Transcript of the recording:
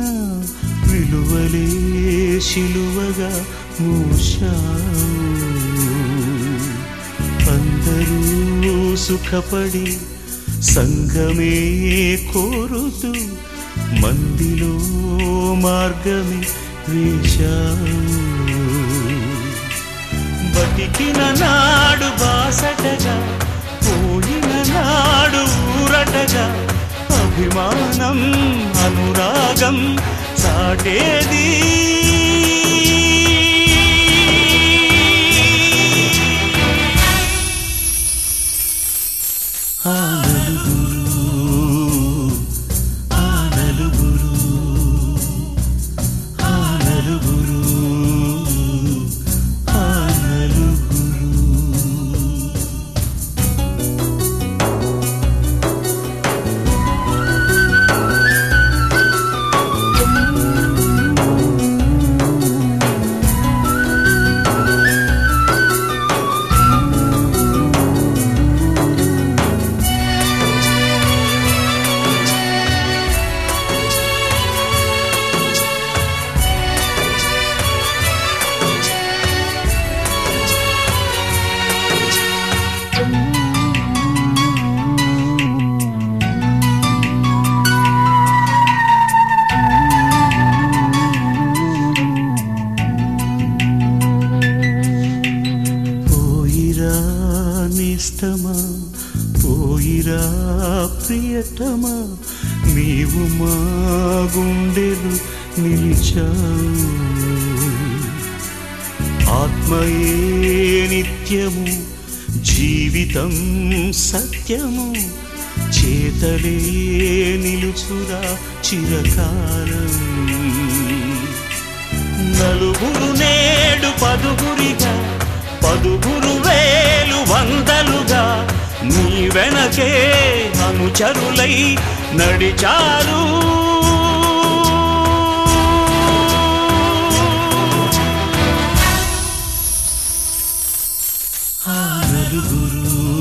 విలువలే శిలువగా మూశావు. అందరూ సుఖపడి సంగమే కోరుతూ మందిలో మార్గమే వేశావు. బతికిన నాడు బాసటగా పోయిన నాడు ఊరటగా అభిమానం అనురాగం సాటేది. ఆ నలుగురు నేస్తమా పోయిరా ప్రియతమా నీవు మా గుండెలు నిలిచావు. ఆత్మయే నిత్యము జీవితం సత్యము చేతలే నిలుచురా చిరకాలం. నలుగురు నేడు పదుగురిగా పదుగురు వేలు వందలుగా నీ వెనకే అనుచరులై నడిచారు. ఆ నలుగురు